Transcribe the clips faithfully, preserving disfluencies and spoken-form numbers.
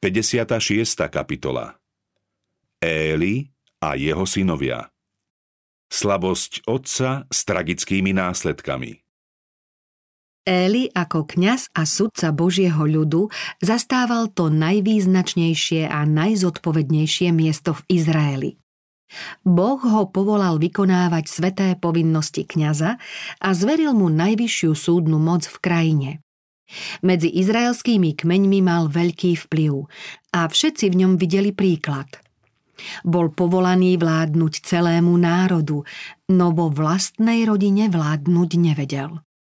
päťdesiata šiesta kapitola. Éli a jeho synovia. Slabosť otca s tragickými následkami. Éli ako kňaz a sudca Božieho ľudu zastával to najvýznačnejšie a najzodpovednejšie miesto v Izraeli. Boh ho povolal vykonávať sväté povinnosti kňaza a zveril mu najvyššiu súdnu moc v krajine. Medzi izraelskými kmeňmi mal veľký vplyv a všetci v ňom videli príklad. Bol povolaný vládnuť celému národu, no vo vlastnej rodine vládnuť nevedel.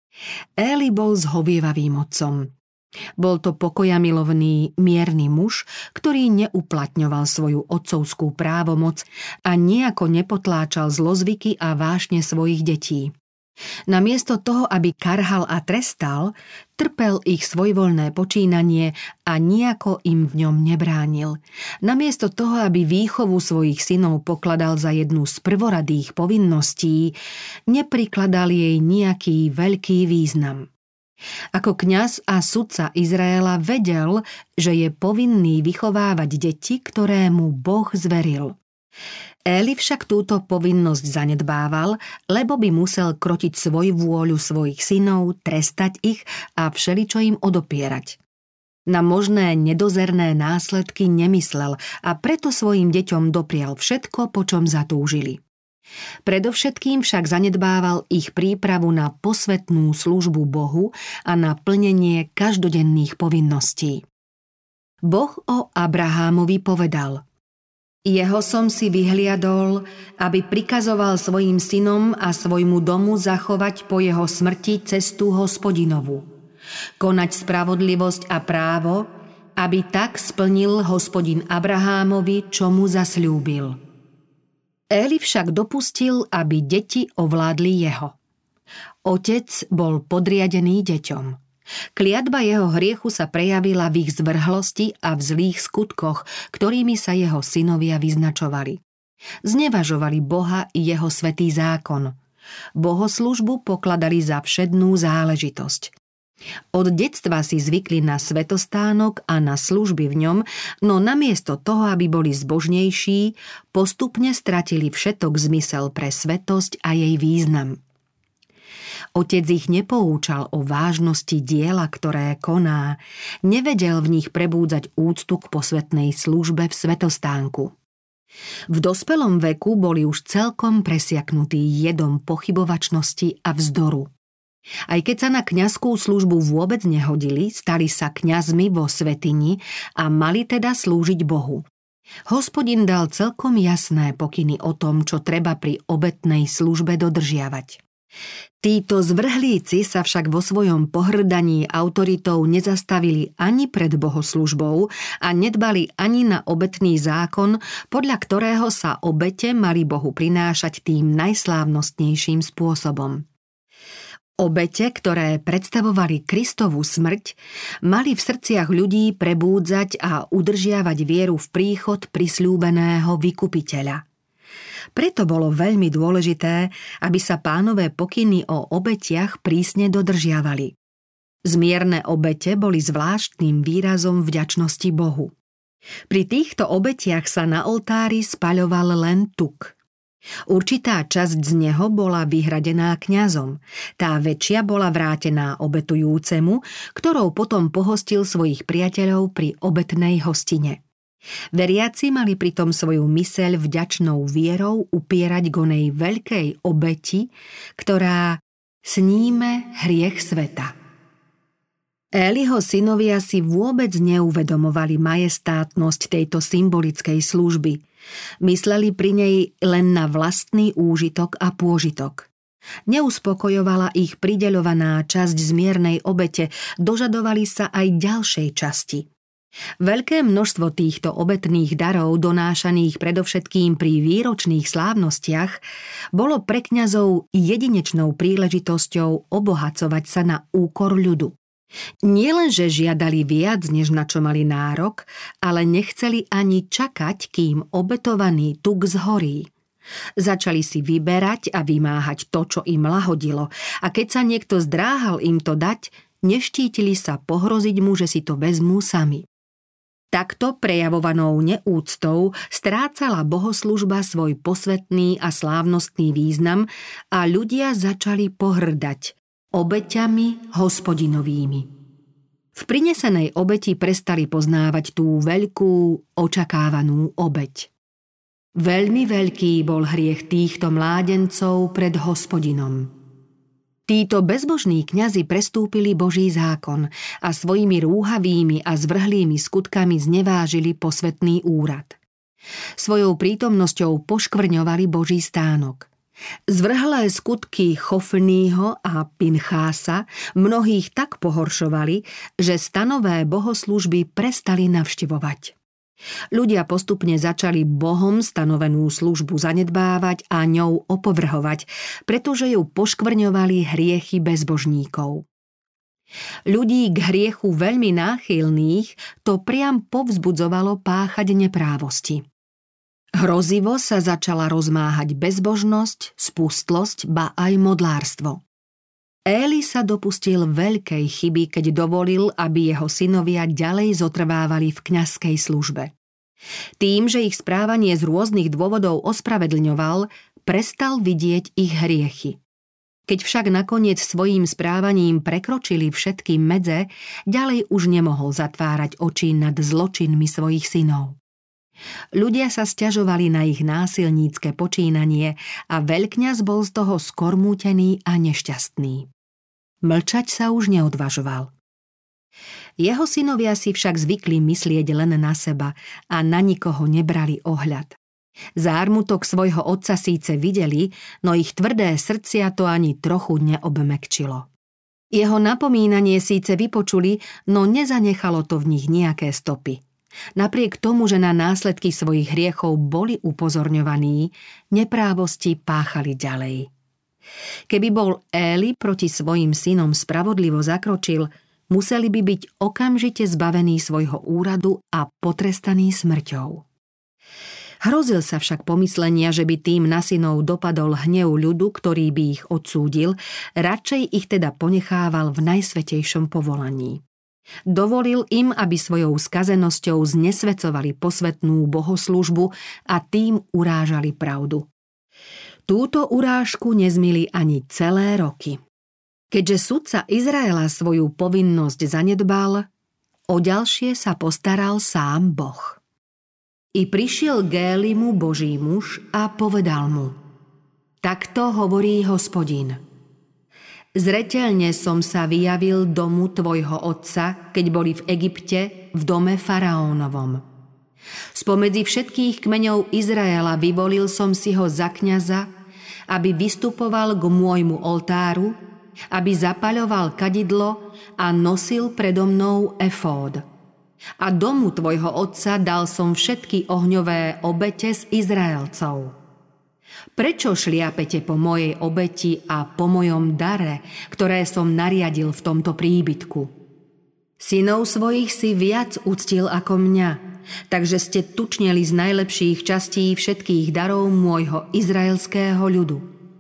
Éli bol zhovievavým otcom. Bol to pokojamilovný, mierny muž, ktorý neuplatňoval svoju otcovskú právomoc a nejako nepotláčal zlozvyky a vášne svojich detí. Namiesto toho, aby karhal a trestal, trpel ich svojvoľné počínanie a nejako im v ňom nebránil. Namiesto toho, aby výchovu svojich synov pokladal za jednu z prvoradých povinností, neprikladal jej nejaký veľký význam. Ako kňaz a sudca Izraela vedel, že je povinný vychovávať deti, ktoré mu Boh zveril. Éli však túto povinnosť zanedbával, lebo by musel krotiť svoju vôľu svojich synov, trestať ich a všeličo im odopierať. Na možné nedozerné následky nemyslel a preto svojim deťom doprial všetko, po čom zatúžili. Predovšetkým však zanedbával ich prípravu na posvätnú službu Bohu a na plnenie každodenných povinností. Boh o Abrahámovi povedal: Jeho som si vyhliadol, aby prikazoval svojim synom a svojmu domu zachovať po jeho smrti cestu Hospodinovu, konať spravodlivosť a právo, aby tak splnil Hospodin Abrahámovi, čo mu zasľúbil. Éli však dopustil, aby deti ovládli jeho. Otec bol podriadený deťom. Kliatba jeho hriechu sa prejavila v ich zvrhlosti a v zlých skutkoch, ktorými sa jeho synovia vyznačovali. Znevažovali Boha i jeho svätý zákon. Bohoslužbu pokladali za všednú záležitosť. Od detstva si zvykli na svätostánok a na služby v ňom, no namiesto toho, aby boli zbožnejší, postupne stratili všetok zmysel pre svätosť a jej význam. Otec ich nepoučal o vážnosti diela, ktoré koná, nevedel v nich prebúdzať úctu k posvätnej službe v svätostánku. V dospelom veku boli už celkom presiaknutí jedom pochybovačnosti a vzdoru. Aj keď sa na kňazskú službu vôbec nehodili, stali sa kňazmi vo svätyni a mali teda slúžiť Bohu. Hospodin dal celkom jasné pokyny o tom, čo treba pri obetnej službe dodržiavať. Títo zvrhlíci sa však vo svojom pohrdaní autoritou nezastavili ani pred bohoslužbou a nedbali ani na obetný zákon, podľa ktorého sa obete mali Bohu prinášať tým najslávnostnejším spôsobom. Obete, ktoré predstavovali Kristovú smrť, mali v srdciach ľudí prebúdzať a udržiavať vieru v príchod prisľúbeného vykupiteľa. Preto bolo veľmi dôležité, aby sa Pánové pokyny o obetiach prísne dodržiavali. Zmierne obete boli zvláštnym výrazom vďačnosti Bohu. Pri týchto obetiach sa na oltári spaľoval len tuk. Určitá časť z neho bola vyhradená kňazom, tá väčšia bola vrátená obetujúcemu, ktorou potom pohostil svojich priateľov pri obetnej hostine. Veriaci mali pritom svoju myseľ vďačnou vierou upierať k onej veľkej obeti, ktorá sníme hriech sveta. Éliho synovia si vôbec neuvedomovali majestátnosť tejto symbolickej služby. Mysleli pri nej len na vlastný úžitok a pôžitok. Neuspokojovala ich prideľovaná časť zmiernej obete, dožadovali sa aj ďalšej časti. Veľké množstvo týchto obetných darov, donášaných predovšetkým pri výročných slávnostiach, bolo pre kňazov jedinečnou príležitosťou obohacovať sa na úkor ľudu. Nielenže žiadali viac, než na čo mali nárok, ale nechceli ani čakať, kým obetovaný tuk zhorí. Začali si vyberať a vymáhať to, čo im lahodilo, a keď sa niekto zdráhal im to dať, neštítili sa pohroziť mu, že si to vezmú sami. Takto prejavovanou neúctou strácala bohoslužba svoj posvätný a slávnostný význam a ľudia začali pohrdať obeťami Hospodinovými. V prinesenej obeti prestali poznávať tú veľkú, očakávanú obeť. Veľmi veľký bol hriech týchto mládencov pred Hospodinom. Títo bezbožní kňazi prestúpili Boží zákon a svojimi rúhavými a zvrhlými skutkami znevážili posvätný úrad. Svojou prítomnosťou poškvrňovali Boží stánok. Zvrhlé skutky Chofnýho a Pinchása mnohých tak pohoršovali, že stanové bohoslužby prestali navštevovať. Ľudia postupne začali Bohom stanovenú službu zanedbávať a ňou opovrhovať, pretože ju poškvrňovali hriechy bezbožníkov. Ľudí k hriechu veľmi náchylných to priam povzbudzovalo páchať neprávosti. Hrozivo sa začala rozmáhať bezbožnosť, spustlosť, ba aj modlárstvo. Éli sa dopustil veľkej chyby, keď dovolil, aby jeho synovia ďalej zotrvávali v kňazskej službe. Tým, že ich správanie z rôznych dôvodov ospravedlňoval, prestal vidieť ich hriechy. Keď však nakoniec svojím správaním prekročili všetky medze, ďalej už nemohol zatvárať oči nad zločinmi svojich synov. Ľudia sa sťažovali na ich násilnícke počínanie a veľkňaz bol z toho skormútený a nešťastný. Mlčať sa už neodvažoval. Jeho synovia si však zvykli myslieť len na seba a na nikoho nebrali ohľad. Zármutok svojho otca síce videli, no ich tvrdé srdcia to ani trochu neobmekčilo. Jeho napomínanie síce vypočuli, no nezanechalo to v nich nejaké stopy. Napriek tomu, že na následky svojich hriechov boli upozorňovaní, neprávosti páchali ďalej. Keby bol Éli proti svojim synom spravodlivo zakročil, museli by byť okamžite zbavení svojho úradu a potrestaní smrťou. Hrozil sa však pomyslenia, že by tým na synov dopadol hnev ľudu, ktorý by ich odsúdil, radšej ich teda ponechával v najsvätejšom povolaní. Dovolil im, aby svojou skazenosťou znesvecovali posvätnú bohoslužbu a tým urážali pravdu. Túto urážku nezmili ani celé roky. Keďže sudca Izraela svoju povinnosť zanedbal, o ďalšie sa postaral sám Boh. I prišiel k Élimu Boží muž a povedal mu: Takto hovorí Hospodin. Zreteľne som sa vyjavil domu tvojho otca, keď boli v Egypte v dome faraónovom. Spomedzi všetkých kmeňov Izraela vyvolil som si ho za kňaza, aby vystupoval k môjmu oltáru, aby zapaľoval kadidlo a nosil predo mnou efód. A domu tvojho otca dal som všetky ohňové obete z Izraelcov. Prečo šliapete po mojej obeti a po mojom dare, ktoré som nariadil v tomto príbytku? Synov svojich si viac uctil ako mňa, takže ste tučneli z najlepších častí všetkých darov môjho izraelského ľudu.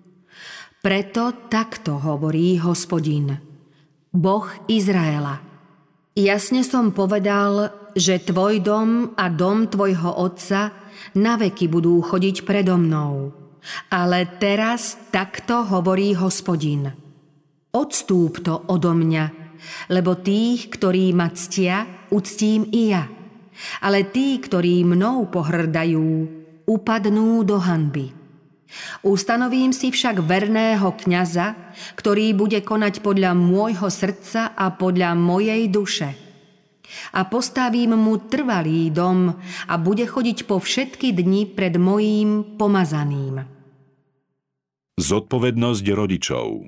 Preto takto hovorí Hospodin, Boh Izraela. Jasne som povedal, že tvoj dom a dom tvojho otca naveky budú chodiť predo mnou. Ale teraz takto hovorí Hospodin. Odstúp to odo mňa, lebo tých, ktorí ma ctia, uctím i ja. Ale tí, ktorí mnou pohrdajú, upadnú do hanby. Ustanovím si však verného kňaza, ktorý bude konať podľa môjho srdca a podľa mojej duše. A postavím mu trvalý dom a bude chodiť po všetky dni pred mojím pomazaným. Zodpovednosť rodičov.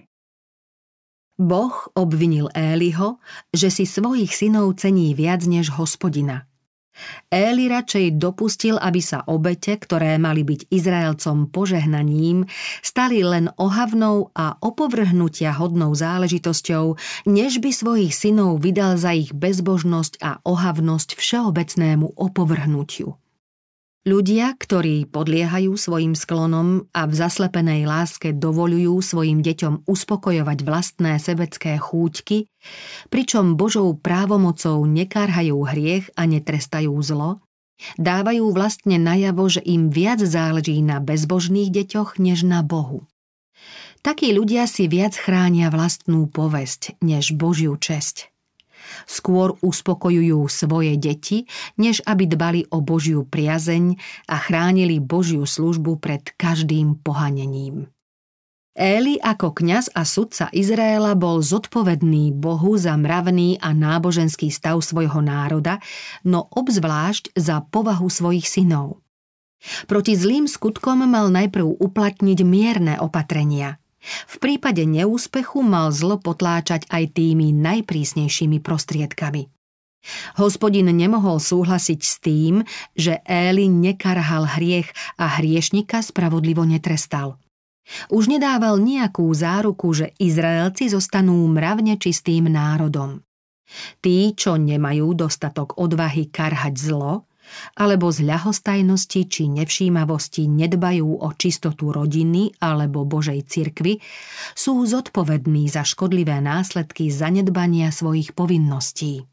Boh obvinil Éliho, že si svojich synov cení viac než Hospodina. Éli radšej dopustil, aby sa obete, ktoré mali byť Izraelcom požehnaním, stali len ohavnou a opovrhnutia hodnou záležitosťou, než by svojich synov vydal za ich bezbožnosť a ohavnosť všeobecnému opovrhnutiu. Ľudia, ktorí podliehajú svojim sklonom a v zaslepenej láske dovoľujú svojim deťom uspokojovať vlastné sebecké chúťky, pričom Božou právomocou nekárhajú hriech a netrestajú zlo, dávajú vlastne najavo, že im viac záleží na bezbožných deťoch, než na Bohu. Takí ľudia si viac chránia vlastnú povesť, než Božiu česť. Skôr uspokojujú svoje deti, než aby dbali o Božiu priazeň a chránili Božiu službu pred každým pohanením. Éli ako kňaz a sudca Izraela bol zodpovedný Bohu za mravný a náboženský stav svojho národa, no obzvlášť za povahu svojich synov. Proti zlým skutkom mal najprv uplatniť mierne opatrenia. V prípade neúspechu mal zlo potláčať aj tými najprísnejšími prostriedkami. Hospodin nemohol súhlasiť s tým, že Éli nekarhal hriech a hriešnika spravodlivo netrestal. Už nedával nejakú záruku, že Izraelci zostanú mravne čistým národom. Tí, čo nemajú dostatok odvahy karhať zlo, alebo z ľahostajnosti či nevšímavosti nedbajú o čistotu rodiny alebo Božej cirkvi, sú zodpovední za škodlivé následky zanedbania svojich povinností.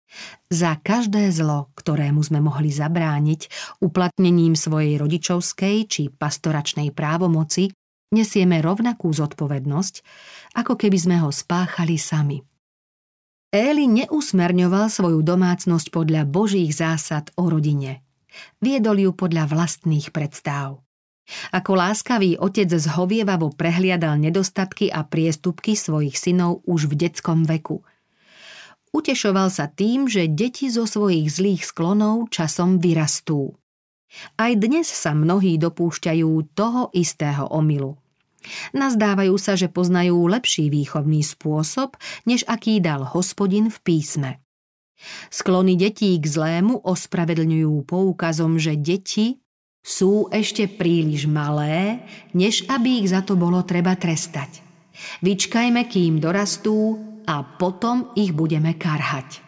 Za každé zlo, ktorému sme mohli zabrániť uplatnením svojej rodičovskej či pastoračnej právomoci, nesieme rovnakú zodpovednosť, ako keby sme ho spáchali sami. Éli neusmerňoval svoju domácnosť podľa Božích zásad o rodine. Viedol ju podľa vlastných predstáv. Ako láskavý otec zhovievavo prehliadal nedostatky a priestupky svojich synov už v detskom veku. Utešoval sa tým, že deti zo svojich zlých sklonov časom vyrastú. Aj dnes sa mnohí dopúšťajú toho istého omylu. Nazdávajú sa, že poznajú lepší výchovný spôsob, než aký dal Hospodin v písme. Sklony detí k zlému ospravedlňujú poukazom, že deti sú ešte príliš malé, než aby ich za to bolo treba trestať. Vyčkajme, kým dorastú a potom ich budeme karhať.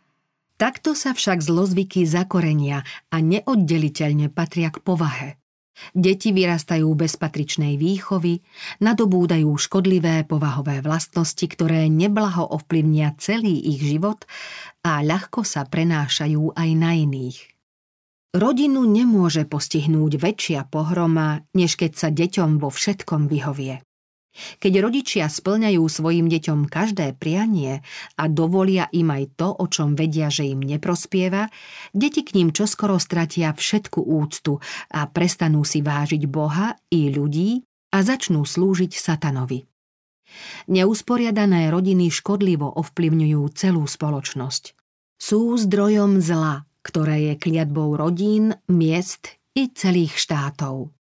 Takto sa však zlozvyky zakorenia a neoddeliteľne patria k povahe. Deti vyrastajú bez patričnej výchovy, nadobúdajú škodlivé povahové vlastnosti, ktoré neblaho ovplyvnia celý ich život a ľahko sa prenášajú aj na iných. Rodinu nemôže postihnúť väčšia pohroma, než keď sa deťom vo všetkom vyhovie. Keď rodičia spĺňajú svojim deťom každé prianie a dovolia im aj to, o čom vedia, že im neprospieva, deti k ním čoskoro stratia všetku úctu a prestanú si vážiť Boha i ľudí a začnú slúžiť satanovi. Neusporiadané rodiny škodlivo ovplyvňujú celú spoločnosť. Sú zdrojom zla, ktoré je kliatbou rodín, miest i celých štátov.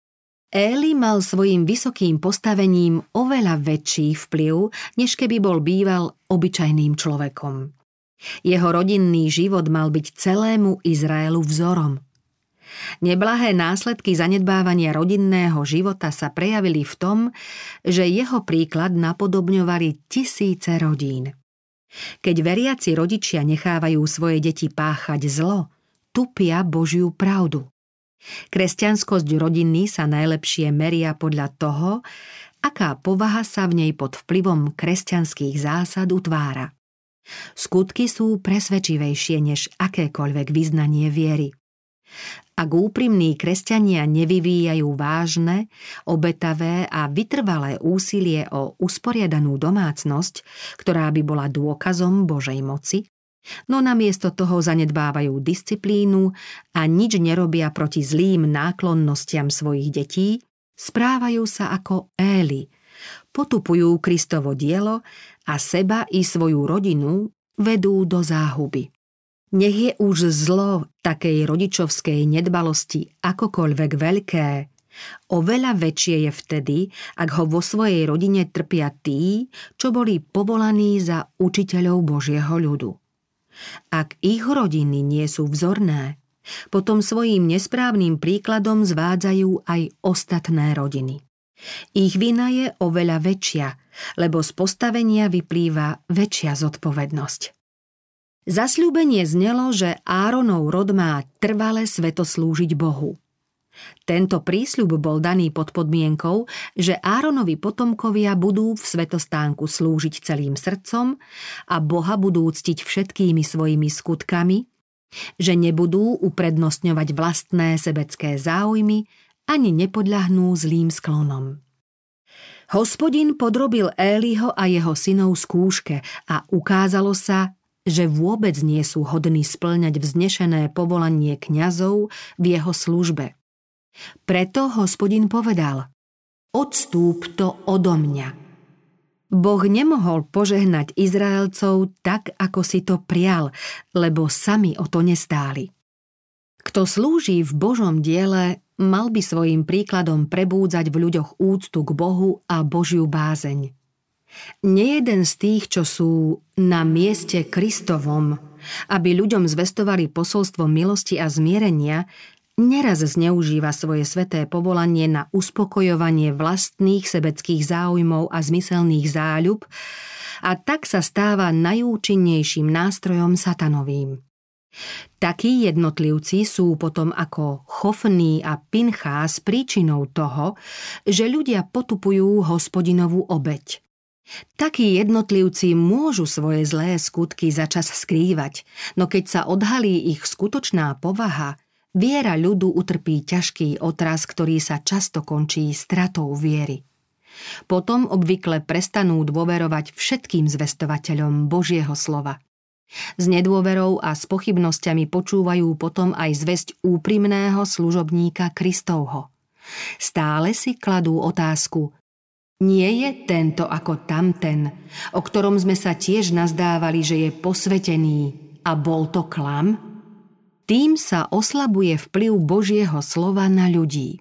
Éli mal svojím vysokým postavením oveľa väčší vplyv, než keby bol býval obyčajným človekom. Jeho rodinný život mal byť celému Izraelu vzorom. Neblahé následky zanedbávania rodinného života sa prejavili v tom, že jeho príklad napodobňovali tisíce rodín. Keď veriaci rodičia nechávajú svoje deti páchať zlo, tupia Božiu pravdu. Kresťanskosť rodiny sa najlepšie meria podľa toho, aká povaha sa v nej pod vplyvom kresťanských zásad utvára. Skutky sú presvedčivejšie než akékoľvek vyznanie viery. Ak úprimní kresťania nevyvíjajú vážne, obetavé a vytrvalé úsilie o usporiadanú domácnosť, ktorá by bola dôkazom Božej moci, no namiesto toho zanedbávajú disciplínu a nič nerobia proti zlým náklonnostiam svojich detí, správajú sa ako Éli, potupujú Kristovo dielo a seba i svoju rodinu vedú do záhuby. Nech je už zlo takej rodičovskej nedbalosti akokoľvek veľké, oveľa väčšie je vtedy, ak ho vo svojej rodine trpia tí, čo boli povolaní za učiteľov Božieho ľudu. Ak ich rodiny nie sú vzorné, potom svojím nesprávnym príkladom zvádzajú aj ostatné rodiny. Ich vina je oveľa väčšia, lebo z postavenia vyplýva väčšia zodpovednosť. Zasľúbenie znelo, že Áronov rod má trvale svetoslúžiť Bohu. Tento prísľub bol daný pod podmienkou, že Áronovi potomkovia budú v svätostánku slúžiť celým srdcom a Boha budú ctiť všetkými svojimi skutkami, že nebudú uprednostňovať vlastné sebecké záujmy ani nepodľahnú zlým sklonom. Hospodin podrobil Éliho a jeho synov skúške a ukázalo sa, že vôbec nie sú hodní spĺňať vznešené povolanie kňazov v jeho službe. Preto Hospodin povedal: odstúp to odo mňa. Boh nemohol požehnať Izraelcov tak, ako si to prial, lebo sami o to nestáli. Kto slúži v Božom diele, mal by svojím príkladom prebúdzať v ľuďoch úctu k Bohu a Božiu bázeň. Nejeden z tých, čo sú na mieste Kristovom, aby ľuďom zvestovali posolstvo milosti a zmierenia, neraz zneužíva svoje sveté povolanie na uspokojovanie vlastných sebeckých záujmov a zmyselných záľub a tak sa stáva najúčinnejším nástrojom satanovým. Takí jednotlivci sú potom ako Chofný a Pinchás príčinou toho, že ľudia potupujú Hospodinovú obeť. Takí jednotlivci môžu svoje zlé skutky začas skrývať, no keď sa odhalí ich skutočná povaha, viera ľudu utrpí ťažký otras, ktorý sa často končí stratou viery. Potom obvykle prestanú dôverovať všetkým zvestovateľom Božieho slova. S nedôverou a s pochybnosťami počúvajú potom aj zvesť úprimného služobníka Kristovho. Stále si kladú otázku: nie je tento ako tamten, o ktorom sme sa tiež nazdávali, že je posvetený, a bol to klam? Tým sa oslabuje vplyv Božieho slova na ľudí.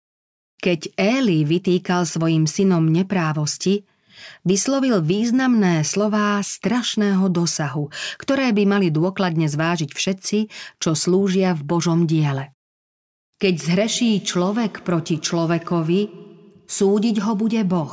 Keď Éli vytýkal svojim synom neprávosti, vyslovil významné slová strašného dosahu, ktoré by mali dôkladne zvážiť všetci, čo slúžia v Božom diele. Keď zhreší človek proti človekovi, súdiť ho bude Boh.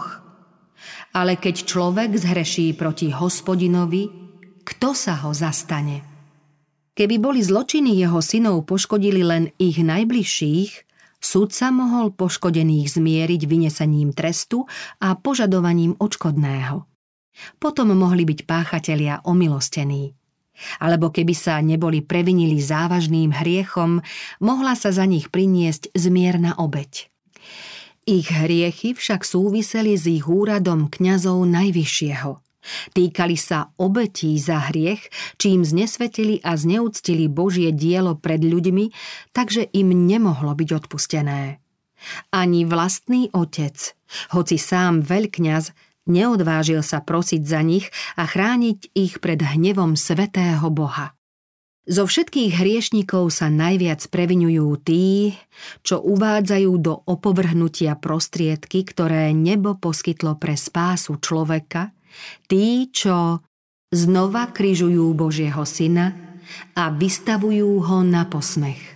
Ale keď človek zhreší proti Hospodinovi, kto sa ho zastane? Keby boli zločiny jeho synov poškodili len ich najbližších, sudca mohol poškodených zmieriť vynesením trestu a požadovaním odškodného. Potom mohli byť páchatelia omilostení. Alebo keby sa neboli previnili závažným hriechom, mohla sa za nich priniesť zmierna obeť. Ich hriechy však súviseli s ich úradom kňazov Najvyššieho. Týkali sa obetí za hriech, čím znesvetili a zneúctili Božie dielo pred ľuďmi, takže im nemohlo byť odpustené. Ani vlastný otec, hoci sám veľkňaz, neodvážil sa prosiť za nich a chrániť ich pred hnevom svätého Boha. Zo všetkých hriešnikov sa najviac previňujú tí, čo uvádzajú do opovrhnutia prostriedky, ktoré nebo poskytlo pre spásu človeka, tí, čo znova križujú Božieho syna a vystavujú ho na posmech.